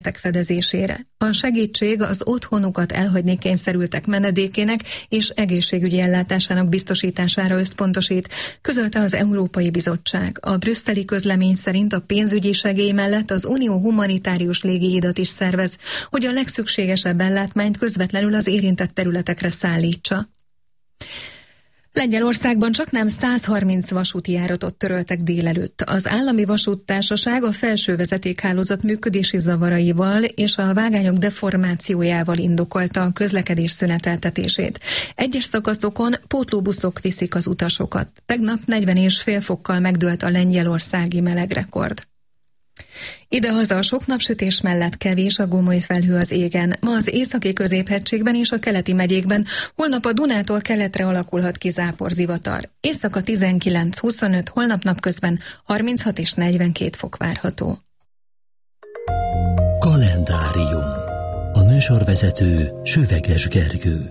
fedezésére. A segítség az otthonukat elhagyni kényszerültek menedékének és egészségügyi ellátásának biztosítására összpontosít, közölte az Európai Bizottság. A brüsszeli közlemény szerint a pénzügyi segély mellett az Unió humanitárius légihidat is szervez, hogy a legszükségesebb ellátmányt közvetlenül az érintett területekre szállítsa. Lengyelországban csaknem 130 vasúti járatot töröltek délelőtt. Az állami vasúttársaság a felső vezetékhálózat működési zavaraival és a vágányok deformációjával indokolta a közlekedés szüneteltetését. Egyes szakaszokon pótlóbuszok viszik az utasokat. Tegnap 40,5 fokkal megdőlt a lengyelországi melegrekord. Idehaza a sok napsütés mellett kevés a gomoly felhő az égen. Ma az északi középhegységben és a keleti megyékben, holnap a Dunától keletre alakulhat ki záporzivatar. Éjszaka 19-25, holnap napközben 36 és 42 fok várható. Kalendárium. A műsorvezető Süveges Gergő.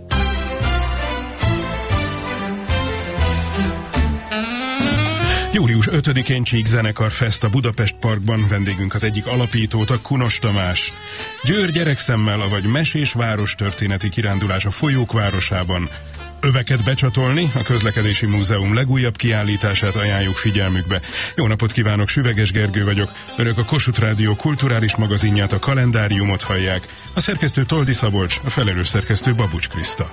Július 5-én Csík Zenekar Fest a Budapest Parkban, vendégünk az egyik alapítóta, Kunos Tamás. Győr gyerekszemmel, avagy mesés várostörténeti kirándulás a folyók városában. Öveket becsatolni, a Közlekedési Múzeum legújabb kiállítását ajánljuk figyelmükbe. Jó napot kívánok, Süveges Gergő vagyok. Önök a Kossuth Rádió kulturális magazinját, a Kalendáriumot hallják. A szerkesztő Toldi Szabolcs, a felelős szerkesztő Babucs Kriszta.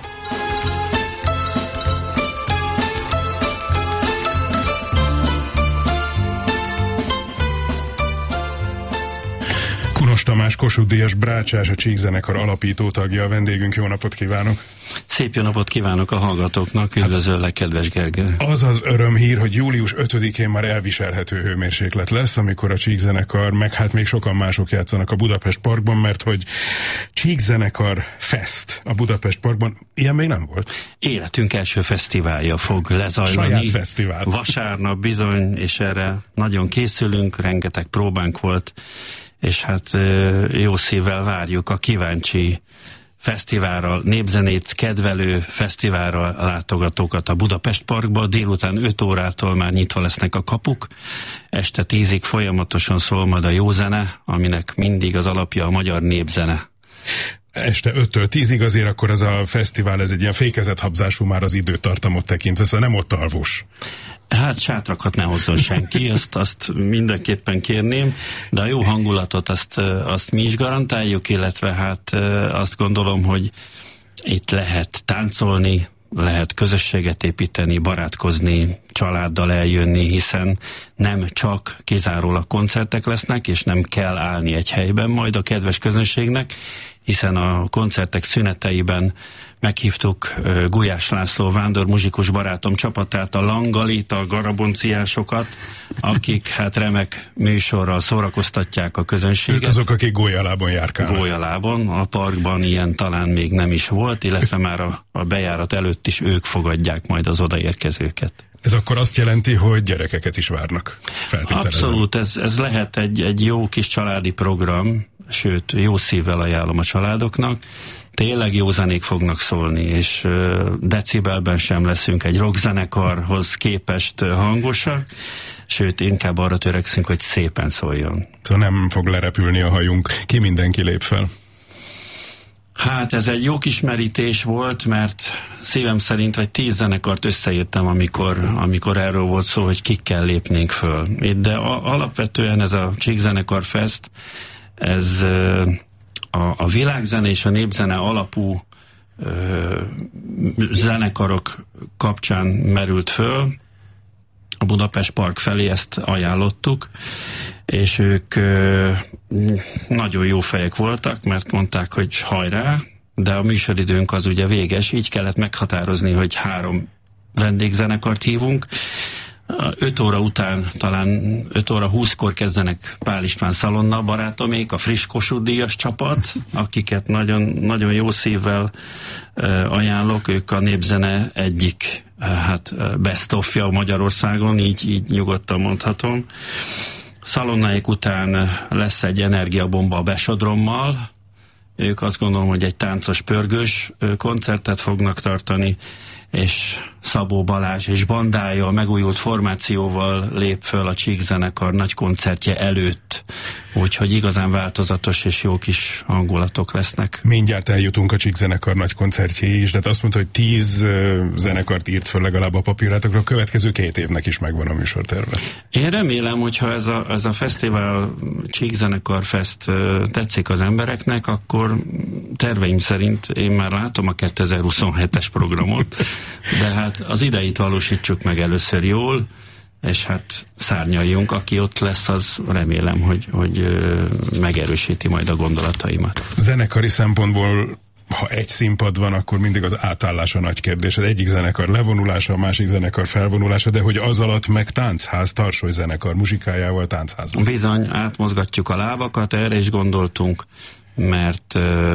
Kunos Tamás, Kossuth-díjas brácsás, a Csík Zenekar alapító tagja, a vendégünk. Jó napot kívánok! Szép jó napot kívánok a hallgatóknak, üdvözöllek, kedves Gergő! Az az örömhír, hogy július 5-én már elviselhető hőmérséklet lesz, amikor a Csík Zenekar, meg hát még sokan mások játszanak a Budapest Parkban, mert hogy Csík Zenekar Fest a Budapest Parkban, ilyen még nem volt. Életünk első fesztiválja fog lezajlani. Saját fesztivál. Vasárnap bizony, és erre nagyon készülünk, rengeteg próbánk volt, és hát jó szívvel várjuk a kíváncsi fesztiválra, népzenét kedvelő fesztiválra látogatókat a Budapest Parkba. Délután 5 órától már nyitva lesznek a kapuk. Este 10-ig folyamatosan szól majd a jó zene, aminek mindig az alapja a magyar népzene. Este 5-től 10-ig azért akkor ez a fesztivál, ez egy ilyen fékezethabzású már az időtartamot tekintve, szóval nem ott alvós. Hát sátrakat ne hozzon senki, azt mindenképpen kérném, de a jó hangulatot azt mi is garantáljuk, illetve hát azt gondolom, hogy itt lehet táncolni, lehet közösséget építeni, barátkozni, családdal eljönni, hiszen nem csak kizárólag koncertek lesznek, és nem kell állni egy helyben majd a kedves közönségnek, hiszen a koncertek szüneteiben meghívtuk Gulyás László vándormuzsikus barátom csapatát, a Langalit, a Garabonciásokat, akik hát remek műsorral szórakoztatják a közönséget. Ők azok, akik gólyalábon járkálnak. Gólyalábon, a parkban ilyen talán még nem is volt, illetve már a bejárat előtt is ők fogadják majd az odaérkezőket. Ez akkor azt jelenti, hogy gyerekeket is várnak, feltételezem. Abszolút, ez lehet egy jó kis családi program, sőt, jó szívvel ajánlom a családoknak. Tényleg jó zenék fognak szólni, és decibelben sem leszünk egy rockzenekarhoz képest hangosak, sőt, inkább arra törekszünk, hogy szépen szóljon. Szóval nem fog lerepülni a hajunk. Ki mindenki lép fel? Hát ez egy jó kis merítés volt, mert szívem szerint vagy 10 zenekart összeírtam, amikor erről volt szó, hogy kikkel lépnénk föl. De alapvetően ez a Csík Zenekar Fest, ez a világzene és a népzene alapú zenekarok kapcsán merült föl. A Budapest Park felé ezt ajánlottuk, és ők nagyon jó fejek voltak, mert mondták, hogy hajrá, de a műsoridőnk az ugye véges, így kellett meghatározni, hogy 3 vendégzenekart hívunk. 5 óra után, talán 5 óra 20-kor kezdenek Pál István Szalonna barátomék, a friss Kossuth-díjas csapat, akiket nagyon, nagyon jó szívvel ajánlok, ők a népzene egyik best of-ja Magyarországon, így nyugodtan mondhatom. Szalonnáik után lesz egy energiabomba a Besodrommal, ők azt gondolom, hogy egy táncos, pörgős koncertet fognak tartani, és Szabó Balázs és bandája a megújult formációval lép föl a Csík-zenekar nagy koncertje előtt, úgyhogy igazán változatos és jó kis hangulatok lesznek. Mindjárt eljutunk a Csík-zenekar nagy koncertjéig is, de azt mondta, hogy 10 zenekart írt föl legalább a papírátokra, a következő 2 évnek is megvan a műsorterve. Én remélem, hogyha ez a fesztivál, Csík-zenekar fest tetszik az embereknek, akkor terveim szerint én már látom a 2027-es programot, de hát az ideit valósítsuk meg először jól, és hát szárnyaljunk, aki ott lesz, az remélem, hogy megerősíti majd a gondolataimat. Zenekari szempontból, ha egy színpad van, akkor mindig az átállás a nagy kérdés. Az egyik zenekar levonulása, a másik zenekar felvonulása, de hogy az alatt meg táncház, Tarsoly zenekar muzsikájával táncház lesz. Bizony, átmozgatjuk a lábakat, erre is gondoltunk, mert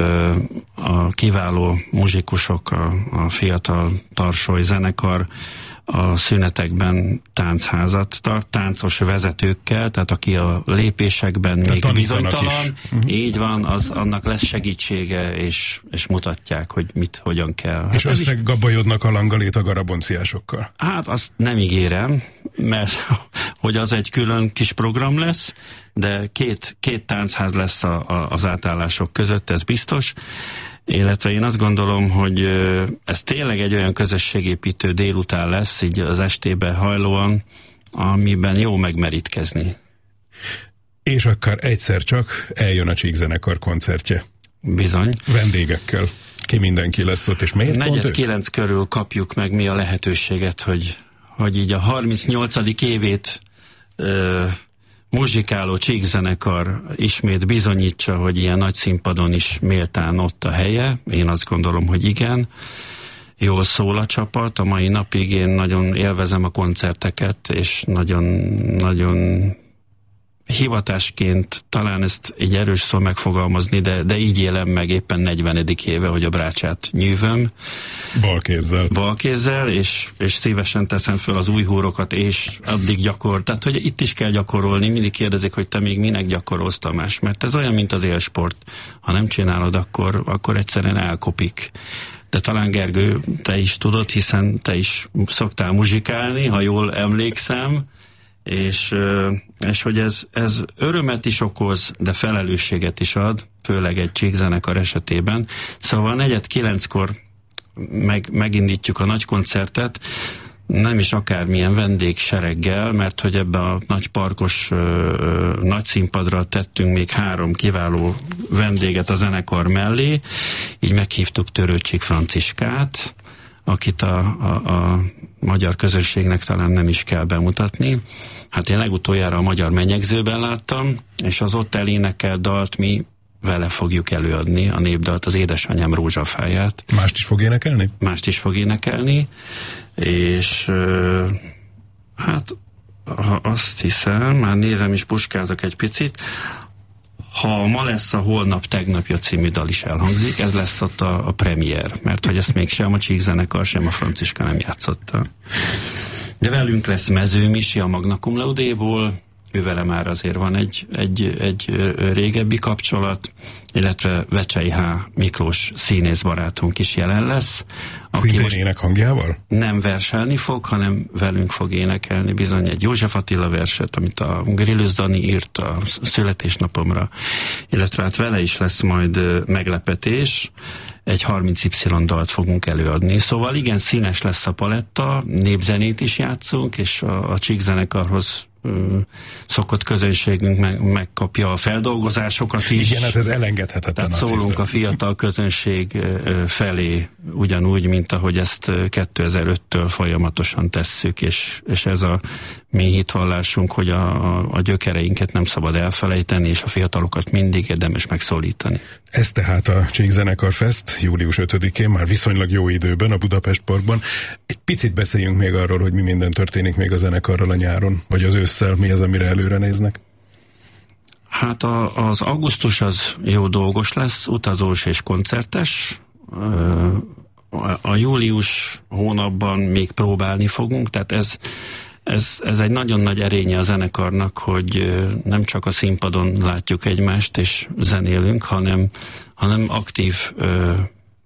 a kiváló muzsikusok, a fiatal Tarsoly zenekar a szünetekben táncházat tart, táncos vezetőkkel, tehát aki a lépésekben még bizonytalan, így van, annak lesz segítsége, és mutatják, hogy mit, hogyan kell. És összegabajodnak a langalét a garabonciásokkal? Hát azt nem ígérem, mert hogy az egy külön kis program lesz, de két táncház lesz az átállások között, ez biztos. Illetve én azt gondolom, hogy ez tényleg egy olyan közösségépítő délután lesz, így az estébe hajlóan, amiben jó megmerítkezni. És akkor egyszer csak eljön a Csík-zenekar koncertje. Bizony. Vendégekkel. Ki mindenki lesz ott, és miért pont 4-9 körül kapjuk meg mi a lehetőséget, hogy így a 38. évét muzsikáló Csík-zenekar ismét bizonyítsa, hogy ilyen nagy színpadon is méltán ott a helye. Én azt gondolom, hogy igen. Jól szól a csapat. A mai napig én nagyon élvezem a koncerteket, és nagyon hivatásként, talán ezt egy erős szó megfogalmazni, de így élem meg éppen 40. éve, hogy a brácsát nyűvöm. Balkézzel, és szívesen teszem föl az új húrokat, és addig tehát hogy itt is kell gyakorolni. Mindig kérdezik, hogy te még minek gyakorolsz, Tamás, mert ez olyan, mint az élsport. Ha nem csinálod, akkor egyszerűen elkopik. De talán Gergő, te is tudod, hiszen te is szoktál muzsikálni, ha jól emlékszem, és hogy ez örömet is okoz, de felelősséget is ad, főleg egy Csík-zenekar esetében. Szóval 8:45-kor megindítjuk a nagy koncertet, nem is akármilyen vendégsereggel, mert hogy ebbe a nagy parkos nagy színpadra tettünk még 3 kiváló vendéget a zenekar mellé, így meghívtuk Törőcsik Franciskát, akit a magyar közönségnek talán nem is kell bemutatni. Hát én legutoljára a Magyar Menyegzőben láttam, és az ott elénekelt dalt mi vele fogjuk előadni, a népdalt, az Édesanyám rózsafáját. Mást is fog énekelni? Mást is fog énekelni, és hát azt hiszem, már nézem is, puskázok egy picit, ha ma lesz a Holnap tegnapja című dal is elhangzik, ez lesz ott a premier, mert hogy ezt még sem a Csík-zenekar, sem a Franciska nem játszotta. De velünk lesz Mező Misi a Magna Cum Laude-ból, ővele már azért van egy régebbi kapcsolat, illetve Vecsei H. Miklós színész barátunk is jelen lesz. Szintén énekhangjával? Nem verselni fog, hanem velünk fog énekelni bizony egy József Attila verset, amit a Grillus Dani írt a születésnapomra, illetve hát vele is lesz majd meglepetés, egy 30Y dalt fogunk előadni. Szóval igen, színes lesz a paletta, népzenét is játszunk, és a Csík-zenekarhoz szokott közönségünk megkapja a feldolgozásokat is. Igen, hát ez elengedhetetlen. Tehát szólunk a fiatal közönség felé ugyanúgy, mint ahogy ezt 2005-től folyamatosan tesszük, és ez a mi hitvallásunk, hogy a gyökereinket nem szabad elfelejteni, és a fiatalokat mindig érdemes megszólítani. Ez tehát a Csík-zenekar Fest július 5-én, már viszonylag jó időben a Budapest Parkban. Egy picit beszéljünk még arról, hogy mi minden történik még a zenekarral a nyáron, vagy az ősszel, mi az, amire előre néznek? Hát az augusztus az jó dolgos lesz, utazós és koncertes. A július hónapban még próbálni fogunk, tehát ez egy nagyon nagy erénye a zenekarnak, hogy nem csak a színpadon látjuk egymást és zenélünk, hanem aktív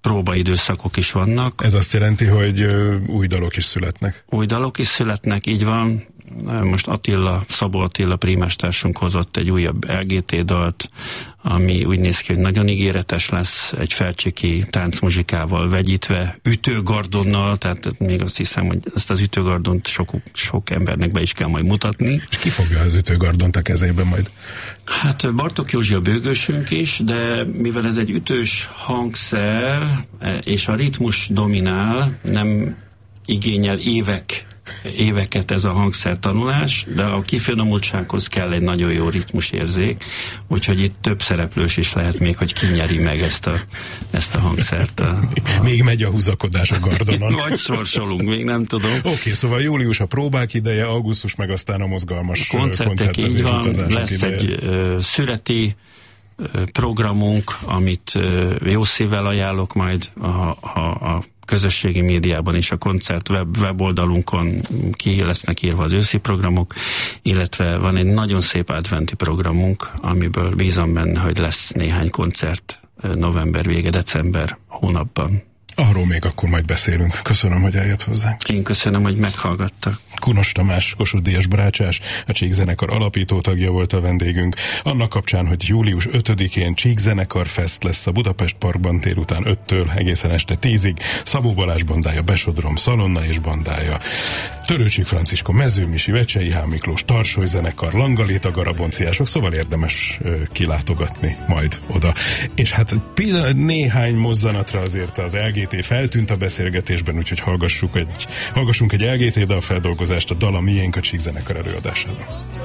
próbaidőszakok is vannak. Ez azt jelenti, hogy új dalok is születnek. Új dalok is születnek, így van. Most Szabó Attila prímestársunk hozott egy újabb LGT dalt, ami úgy néz ki, hogy nagyon ígéretes lesz, egy felcsiki táncmuzsikával vegyítve, ütőgardonnal, tehát még azt hiszem, hogy ezt az ütőgardont sok embernek be is kell majd mutatni. És ki fogja az ütőgardont a kezébe majd? Hát Bartók Józsi a bőgősünk is, de mivel ez egy ütős hangszer, és a ritmus dominál, nem igényel éveket ez a hangszertanulás, de a kifinomultsághoz kell egy nagyon jó ritmusérzék, úgyhogy itt több szereplős is lehet még, hogy kinyeri meg ezt a hangszert. Még megy a húzakodás a gardonon. Vagy sorsolunk, még nem tudom. Oké, szóval július a próbák ideje, augusztus meg aztán a mozgalmas koncertezés, így van, utazások lesz ideje. egy szüreti programunk, amit jó szívvel ajánlok majd a közösségi médiában és a koncert weboldalunkon ki lesznek írva az őszi programok, illetve van egy nagyon szép adventi programunk, amiből bízom benne, hogy lesz néhány koncert november vége, december hónapban. Arról még akkor majd beszélünk. Köszönöm, hogy eljött hozzánk. Én köszönöm, hogy meghallgattak. Kunos Tamás, Kossuth Díjas brácsás, a Csíkzenekar alapító tagja volt a vendégünk. Annak kapcsán, hogy július 5-én Csíkzenekar Fest lesz a Budapest Parkban délután 5-től egészen este 10-ig. Szabó Balázs bandája, Besodrom Szalonna és bandája, Törőcsik Franciska, Mezőmisi, Vecsei H. Miklós, Tarsoly zenekar, Langaléta Garabonciások, szóval érdemes kilátogatni majd oda. És hát néhány mozzanatra azért az LGT feltűnt a beszélgetésben, úgyhogy hallgassunk egy LGT dalfeldolgozást, a Dal a miénk a Csíkzenekar előadásában.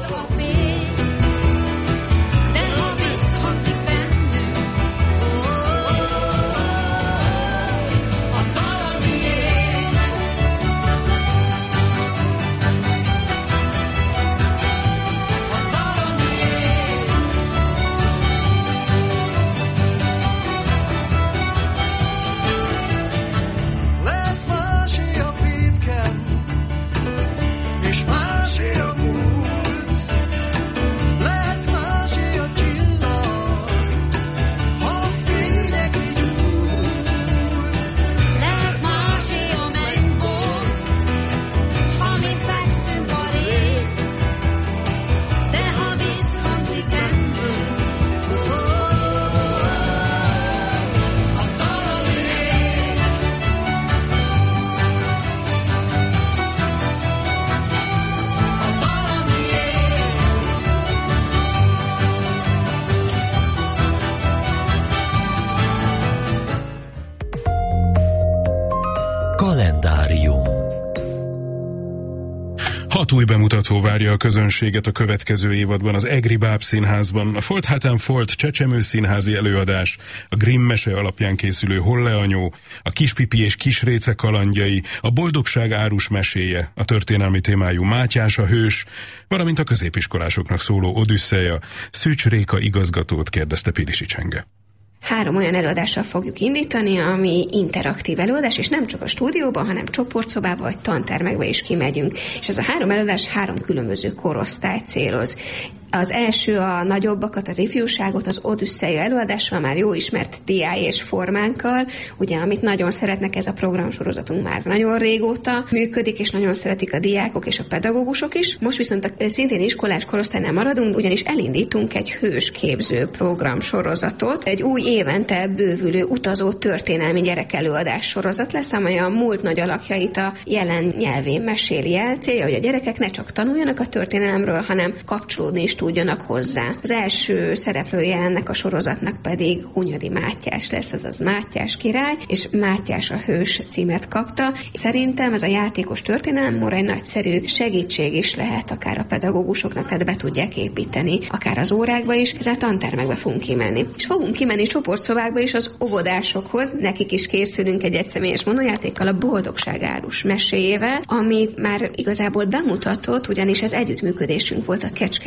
Kalendárium. 6 új bemutató várja a közönséget a következő évadban az Egri Báb Színházban, a Folt Hatem Folt Csecsemő színházi előadás, a Grimm mese alapján készülő Holle anyó, a Kispipi és Kisréce kalandjai, a Boldogság árus meséje, a történelmi témájú Mátyás a hős, valamint a középiskolásoknak szóló Odüsszeja. Szűcs Réka igazgatót kérdezte Pilisi Csenge. 3 olyan előadással fogjuk indítani, ami interaktív előadás, és nem csak a stúdióban, hanem csoportszobába vagy tantermekbe is kimegyünk. És ez a 3 előadás 3 különböző korosztályt céloz. Az első a nagyobbakat, az ifjúságot, az Odüsszeja előadással, már jó ismert diái és formánkkal, ugye, amit nagyon szeretnek, ez a programsorozatunk már nagyon régóta működik, és nagyon szeretik a diákok és a pedagógusok is. Most viszont szintén iskolás korosztálynál maradunk, ugyanis elindítunk egy hősképző programsorozatot. Egy új évente bővülő utazó történelmi gyerekelőadás sorozat lesz, amely a múlt nagy alakjait a jelen nyelvén meséli el. Célja, hogy a gyerekek ne csak tanuljanak a történelemről, hanem kapcsolódni is tudjanak hozzá. Az első szereplője ennek a sorozatnak pedig Hunyadi Mátyás lesz, azaz Mátyás király, és Mátyás a hős címet kapta. Szerintem ez a játékos történelem egy nagyszerű segítség is lehet akár a pedagógusoknak, tehát be tudják építeni, akár az órákba is, ezzel tantermekbe fogunk kimenni. És fogunk kimenni csoportszobákba is az óvodásokhoz, nekik is készülünk egy egyszemélyes monójátékkal, a Boldogság árus meséjével, amit már igazából bemutatott, ugyanis ez együttműködésünk volt a Kecskeméti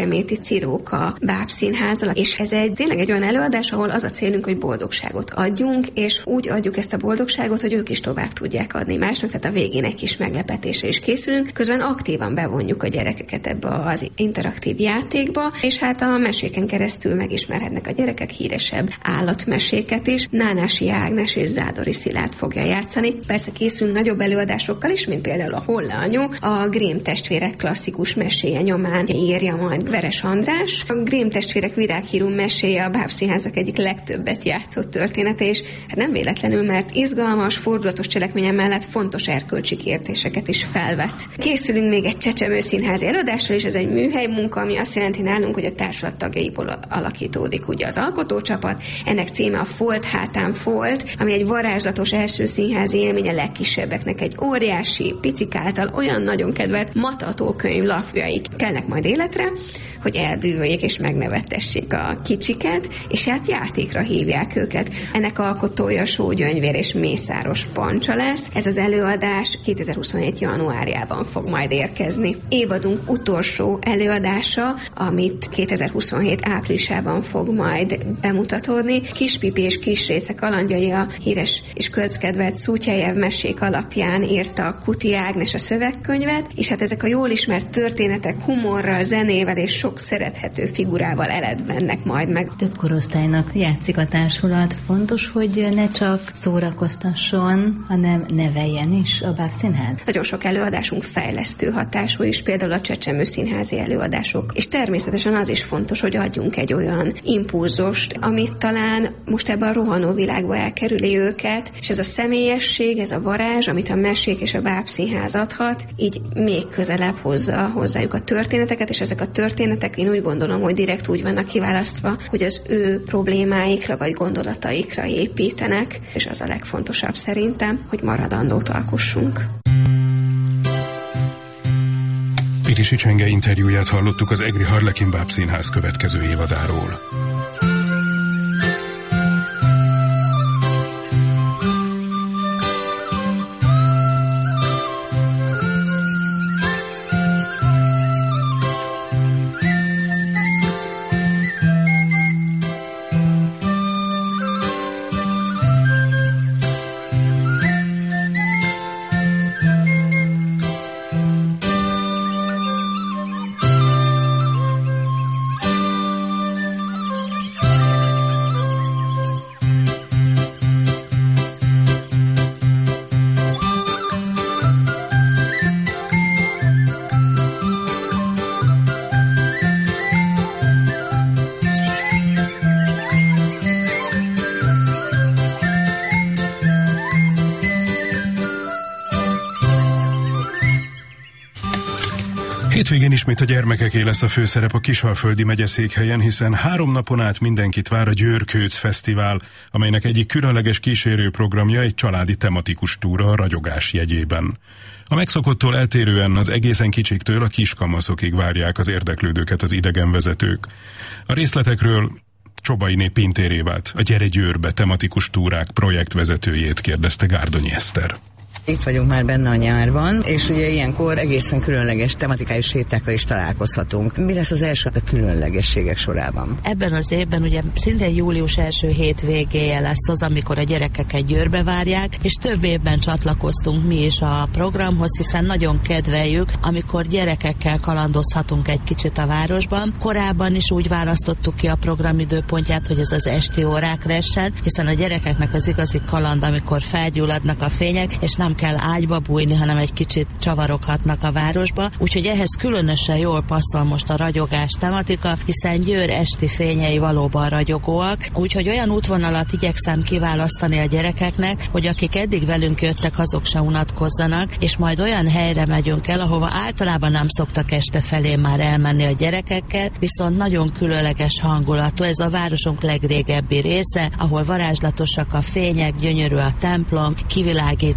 Ciróka Bábszínházzal, és ez tényleg egy olyan előadás, ahol az a célunk, hogy boldogságot adjunk, és úgy adjuk ezt a boldogságot, hogy ők is tovább tudják adni másnak, tehát a végén egy kis meglepetésre is készülünk, közben aktívan bevonjuk a gyerekeket ebbe az interaktív játékba, és hát a meséken keresztül megismerhetnek a gyerekek híresebb állatmeséket is. Nánási Ágnes és Zádori Szilárd fogja játszani. Persze készülünk nagyobb előadásokkal is, mint például a Holle anyu, a Grimm testvérek klasszikus meséje nyomán írja majd Veres András. A Grimm testvérek világhírű meséje a Bábszínházak egyik legtöbbet játszott története, és hát nem véletlenül, mert izgalmas, fordulatos cselekménye mellett fontos erkölcsi kérdéseket is felvet. Készülünk még egy csecsemőszínházi előadásra, és ez egy műhely munka, ami azt jelenti nálunk, hogy a társulat tagjaiból alakítódik ugye az alkotócsapat. Ennek címe a Folt hátán folt, ami egy varázslatos első színházi élmény a legkisebbeknek, egy óriási, picik által olyan nagyon kedvelt matatókönyv lapjaik kelnek majd életre, hogy elbűvöljék és megnevettessék a kicsiket, és hát játékra hívják őket. Ennek alkotója Sógyöngyvér és Mészáros Pancsa lesz. Ez az előadás 2027. januárjában fog majd érkezni. Évadunk utolsó előadása, amit 2027 áprilisában fog majd bemutatódni. Kispipi és Kisréce kalandjai a híres és közkedvelt Szútyájev mesék alapján írta Kuti Ágnes a szövegkönyvet, és hát ezek a jól ismert történetek humorral, zenével és sok szerethető figurával eledbennek majd meg. Több korosztálynak játszik a társulat. Fontos, hogy ne csak szórakoztasson, hanem neveljen is a Bábszínház. Nagyon sok előadásunk fejlesztő hatású is, például a csecsemőszínházi előadások. És természetesen az is fontos, hogy adjunk egy olyan impulzust, amit talán most ebben a rohanó világba elkerüli őket, és ez a személyesség, ez a varázs, amit a mesék és a Bábszínház adhat, így még közelebb hozza hozzájuk a történeteket, és ezek a történetek, én úgy gondolom, hogy direkt úgy vannak kiválasztva, hogy az ő problémáikra vagy gondolataikra építenek, és az a legfontosabb szerintem, hogy maradandót alkossunk. Pirisi Csenge interjúját hallottuk az Egri Harlekin Bábszínház következő évadáról. Hétvégén ismét a gyermekeké lesz a főszerep a Kisalföldi megyeszékhelyen, hiszen 3 napon át mindenkit vár a Győr-Kőc Fesztivál, amelynek egyik különleges kísérőprogramja egy családi tematikus túra a ragyogás jegyében. A megszokottól eltérően az egészen kicsiktől a kiskamaszokig várják az érdeklődőket az idegenvezetők. A részletekről Csobainé Pintér Évát, a Gyere Győrbe tematikus túrák projektvezetőjét kérdezte Gárdonyi Eszter. Itt vagyunk már benne a nyárban, és ugye ilyenkor egészen különleges tematikai sétákkal is találkozhatunk. Mi lesz az első a különlegességek sorában? Ebben az évben ugye szintén július első hétvégéje lesz az, amikor a gyerekeket Győrbe várják, és több évben csatlakoztunk mi is a programhoz, hiszen nagyon kedveljük, amikor gyerekekkel kalandozhatunk egy kicsit a városban. Korábban is úgy választottuk ki a program időpontját, hogy ez az esti órákra essen, hiszen a gyerekeknek az igazi kaland, amikor felgyulladnak a fények, és nem kell ágyba bújni, hanem egy kicsit csavaroghatnak a városba. Úgyhogy ehhez különösen jól passzol most a ragyogás tematika, hiszen Győr esti fényei valóban ragyogóak. Úgyhogy olyan útvonalat igyekszem kiválasztani a gyerekeknek, hogy akik eddig velünk jöttek, azok se unatkozzanak, és majd olyan helyre megyünk el, ahova általában nem szoktak este felé már elmenni a gyerekekkel, viszont nagyon különleges hangulatú. Ez a városunk legrégebbi része, ahol varázslatosak a fények, gyönyörű a templom, kivilágított szobák,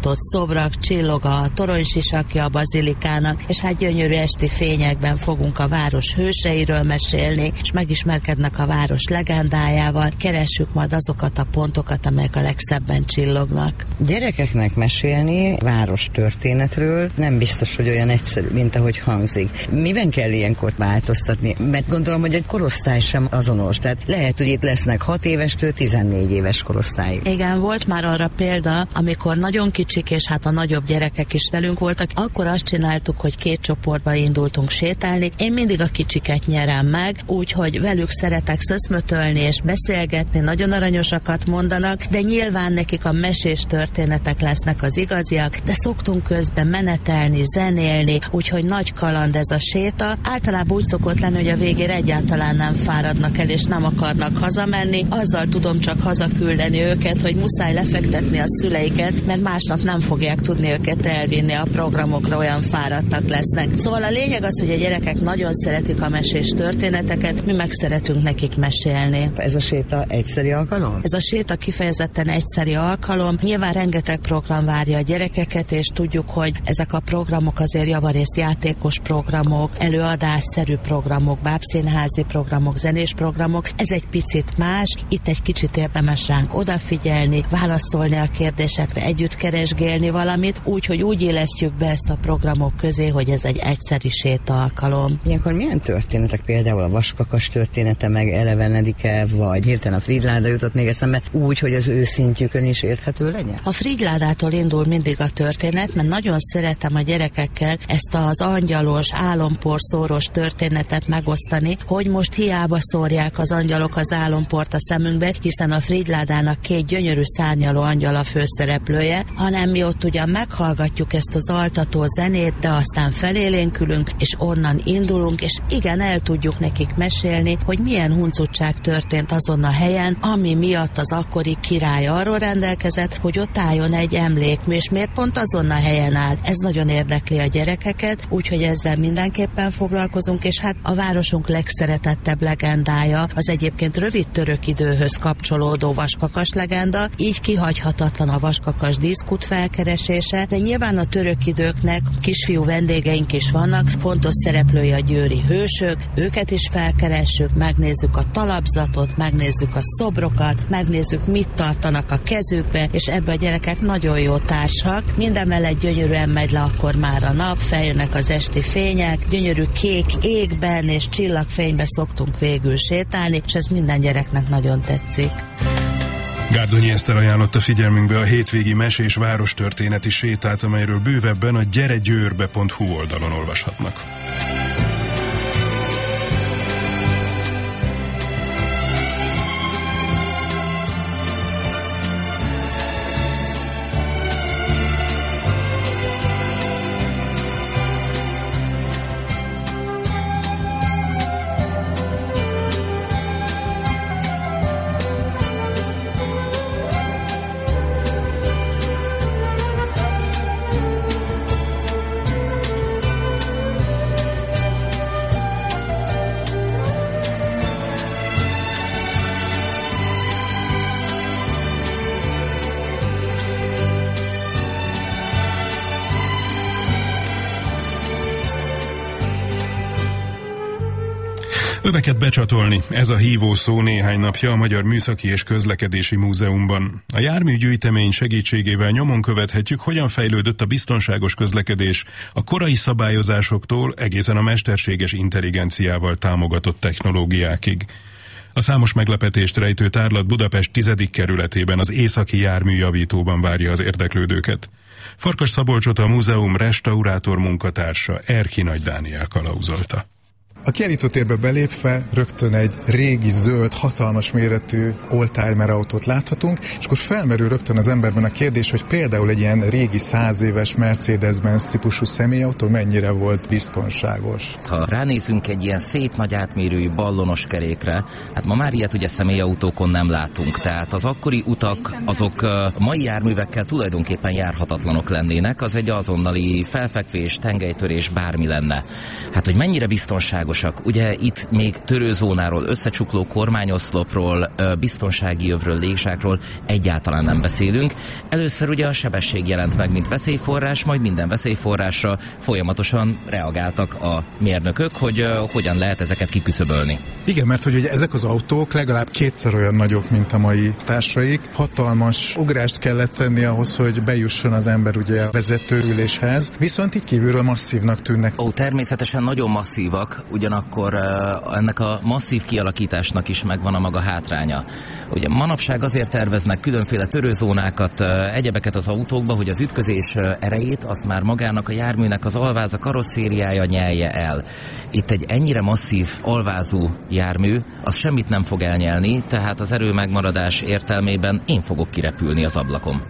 kobrak, csillog a toronysisakja a bazilikának, és hát gyönyörű esti fényekben fogunk a város hőseiről mesélni, és megismerkednek a város legendájával, keressük majd azokat a pontokat, amelyek a legszebben csillognak. Gyerekeknek mesélni város történetről nem biztos, hogy olyan egyszerű, mint ahogy hangzik. Miben kell ilyenkor változtatni? Mert gondolom, hogy egy korosztály sem azonos. Tehát lehet, hogy itt lesznek 6 évestől 14 éves korosztályig. Igen, volt már arra példa, amikor nagyon kicsik, és hát a nagyobb gyerekek is velünk voltak. Akkor azt csináltuk, hogy 2 csoportba indultunk sétálni. Én mindig a kicsiket nyerem meg, úgyhogy velük szeretek szöszmötölni és beszélgetni, nagyon aranyosakat mondanak, de nyilván nekik a mesés történetek lesznek az igaziak, de szoktunk közben menetelni, zenélni, úgyhogy nagy kaland ez a séta. Általában úgy szokott lenni, hogy a végére egyáltalán nem fáradnak el, és nem akarnak hazamenni. Azzal tudom csak hazaküldeni őket, hogy muszáj lefektetni a szüleiket, mert másnap nem fogják tudni őket elvinni a programokra, olyan fáradtak lesznek. Szóval a lényeg az, hogy a gyerekek nagyon szeretik a mesés történeteket, mi meg szeretünk nekik mesélni. Ez a séta egyszeri alkalom? Ez a séta kifejezetten egyszeri alkalom. Nyilván rengeteg program várja a gyerekeket, és tudjuk, hogy ezek a programok azért javarészt játékos programok, előadásszerű programok, bábszínházi programok, zenés programok. Ez egy picit más, itt egy kicsit érdemes ránk odafigyelni, válaszolni a kérdésekre, együtt keresgélni valamit, úgyhogy úgy élesztjük be ezt a programok közé, hogy ez egy egyszeri séta alkalom. Ilyenkor milyen történetek, például a Vaskakas története megelevenedik-e, vagy hirtelen a Frigyláda jutott még eszembe, úgy, hogy az ő szintjükön is érthető legyen? A Frigyládától indul mindig a történet, mert nagyon szeretem a gyerekekkel ezt az angyalos, álomporszóros történetet megosztani, hogy most hiába szórják az angyalok az álomport a szemünkbe, hiszen a Frigyládának 2 gyönyörű szárnyaló angyal a főszereplője, hanem mi ott ugyan meghallgatjuk ezt az altató zenét, de aztán felélénkülünk, és onnan indulunk, és igen, el tudjuk nekik mesélni, hogy milyen huncutság történt azon a helyen, ami miatt az akkori király arról rendelkezett, hogy ott álljon egy emlékmű, és miért pont azon a helyen áll. Ez nagyon érdekli a gyerekeket, úgyhogy ezzel mindenképpen foglalkozunk, és hát a városunk legszeretettebb legendája az egyébként rövid török időhöz kapcsolódó Vaskakas legenda, így kihagyhatatlan a Vaskakas díszkút felkeresése, de nyilván a török időknek kisfiú vendégeink is vannak, fontos szereplői a győri hősök, őket is felkeressük, megnézzük a talapzatot, megnézzük a szobrokat, megnézzük, mit tartanak a kezükbe, és ebbe a gyerekek nagyon jó társak. Mindemellett gyönyörűen megy le akkor már a nap, feljönnek az esti fények, gyönyörű kék égben és csillagfényben szoktunk végül sétálni, és ez minden gyereknek nagyon tetszik. Gárdonyi Eszter ajánlotta figyelmünkbe a hétvégi mesés várostörténeti sétát, amelyről bővebben a gyeregyőrbe.hu oldalon olvashatnak. Öveket becsatolni, ez a hívó szó néhány napja a Magyar Műszaki és Közlekedési Múzeumban. A járműgyűjtemény segítségével nyomon követhetjük, hogyan fejlődött a biztonságos közlekedés a korai szabályozásoktól egészen a mesterséges intelligenciával támogatott technológiákig. A számos meglepetést rejtő tárlat Budapest 10. kerületében, az Északi Járműjavítóban várja az érdeklődőket. Farkas Szabolcsot, a múzeum restaurátor munkatársa, Erki Nagy Dániel kalauzolta. A kiállítótérbe belépve rögtön egy régi, zöld, hatalmas méretű oldtimer autót láthatunk, és akkor felmerül rögtön az emberben a kérdés, hogy például egy ilyen régi 100 éves Mercedes-Benz típusú személyautó mennyire volt biztonságos. Ha ránézünk egy ilyen szép nagy átmérőjű ballonos kerékre, hát ma már ilyet ugye személyautókon nem látunk, tehát az akkori utak azok mai járművekkel tulajdonképpen járhatatlanok lennének, az egy azonnali felfekvés, tengelytörés, bármi lenne. Hát hogy mennyire biztonságos biztonságosak. Ugye itt még törőzónáról, összecsukló kormányoszlopról, biztonsági övről, légzsákról egyáltalán nem beszélünk. Először ugye a sebesség jelent meg, mint veszélyforrás, majd minden veszélyforrásra folyamatosan reagáltak a mérnökök, hogy hogyan lehet ezeket kiküszöbölni. Igen, mert hogy ugye ezek az autók legalább kétszer olyan nagyok, mint a mai társaik. Hatalmas ugrást kellett tenni ahhoz, hogy bejusson az ember ugye a vezetőüléshez, viszont így kívülről masszívnak tűnnek. Természetesen nagyon masszívak, ugyanakkor ennek a masszív kialakításnak is megvan a maga hátránya. Ugye manapság azért terveznek különféle törőzónákat, egyebeket az autókba, hogy az ütközés erejét azt már magának a járműnek az alváz, a karosszériája nyelje el. Itt egy ennyire masszív alvázú jármű, az semmit nem fog elnyelni, tehát az erő megmaradás értelmében én fogok kirepülni az ablakon.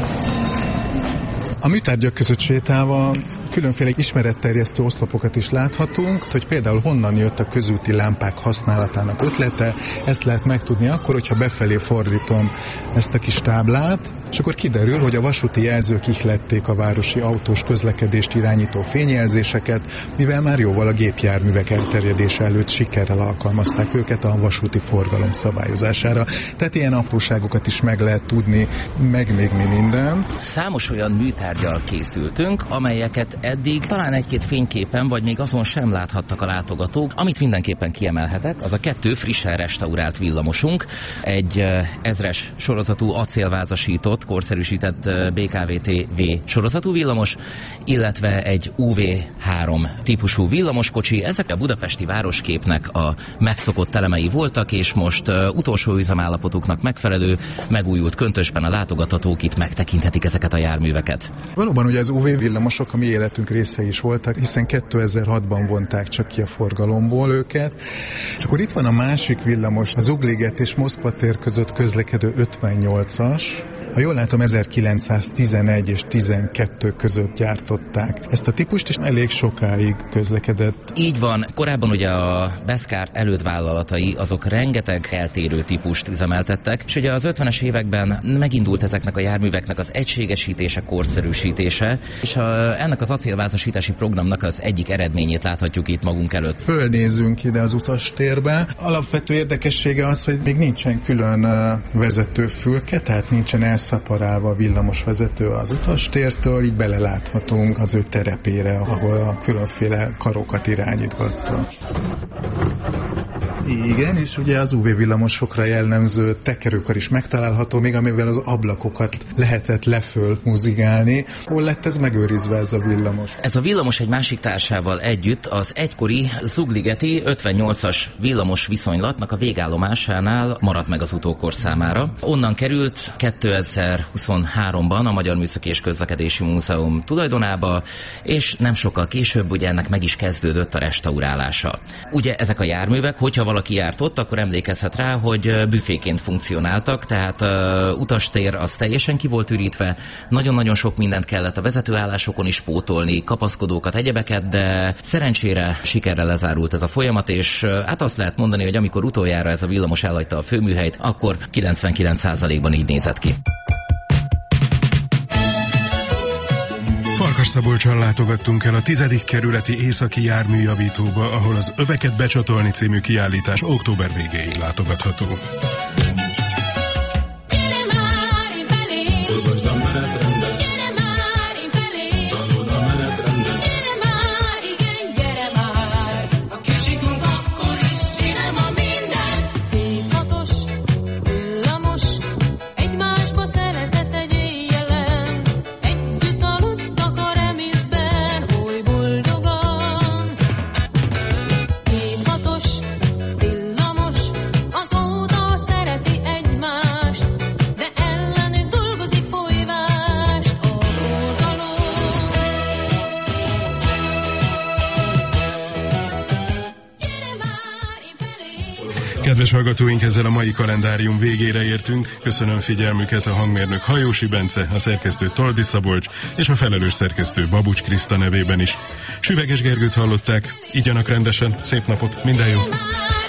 A műtárgyak között sétálva különféle ismeretterjesztő oszlopokat is láthatunk, hogy például honnan jött a közúti lámpák használatának ötlete. Ezt lehet megtudni akkor, hogyha befelé fordítom ezt a kis táblát, és akkor kiderül, hogy a vasúti jelzők ihlették a városi autós közlekedést irányító fényjelzéseket, mivel már jóval a gépjárművek elterjedése előtt sikerrel alkalmazták őket a vasúti forgalom szabályozására. Tehát ilyen apróságokat is meg lehet tudni, meg még mi mindent. Számos olyan műtárgyal készültünk, amelyeket eddig talán egy-két fényképen, vagy még azon sem láthattak a látogatók. Amit mindenképpen kiemelhetek, az a 2 frissen restaurált villamosunk, egy 1000-es sorozatú acélvázasított, korszerűsített BKV-TV sorozatú villamos, illetve egy UV3 típusú villamoskocsi. Ezek a budapesti városképnek a megszokott elemei voltak, és most utolsó üzemállapotuknak megfelelő, megújult köntösben a látogatók itt megtekinthetik ezeket a járműveket. Valóban ugye az UV villamosok a mi életünk részei is voltak, hiszen 2006-ban vonták csak ki a forgalomból őket. És akkor itt van a másik villamos, az Ugliget és Moszkva tér között közlekedő 58-as. Ha jól látom, 1911 és 12 között gyártották ezt a típust, és elég sokáig közlekedett. Így van. Korábban ugye a Beszkár elődvállalatai azok rengeteg eltérő típust üzemeltettek, és ugye az 50-es években megindult ezeknek a járműveknek az egységesítése, korszerűsítése, és ennek az acélvázasítási programnak az egyik eredményét láthatjuk itt magunk előtt. Fölnézünk ide az utastérbe. Alapvető érdekessége az, hogy még nincsen külön vezetőfülke, tehát nincsen elszaporálva a villamos vezető az utastértől, így beleláthatunk az ő terepére, ahol a különféle karokat irányítgatta. Igen, és ugye az UV villamosokra jellemző tekerőkar is megtalálható, még amivel az ablakokat lehetett leföl muzigálni. Hol lett ez megőrizve, ez a villamos? Ez a villamos egy másik társával együtt az egykori zugligeti 58-as villamos viszonylatnak a végállomásánál maradt meg az utókor számára. Onnan került 2023-ban a Magyar Műszaki és Közlekedési Múzeum tulajdonába, és nem sokkal később ugye ennek meg is kezdődött a restaurálása. Ugye ezek a járművek, hogyha valaki járt ott, akkor emlékezhet rá, hogy büféként funkcionáltak, tehát utastér az teljesen ki volt ürítve, nagyon-nagyon sok mindent kellett a vezetőállásokon is pótolni, kapaszkodókat, egyebeket, de szerencsére sikerrel lezárult ez a folyamat, és hát azt lehet mondani, hogy amikor utoljára ez a villamos elhagyta a főműhelyt, akkor 99%-ban így nézett ki. Farkasszabolcson látogattunk el a 10. kerületi északi járműjavítóba, ahol az Öveket becsatolni című kiállítás október végéig látogatható. Kedves hallgatóink, ezzel a mai kalendárium végére értünk. Köszönöm figyelmüket, a hangmérnök Hajósi Bence, a szerkesztő Toldi Szabolcs és a felelős szerkesztő Babucs Kriszta nevében is. Süveges Gergőt hallották, igyanak rendesen, szép napot, minden jót!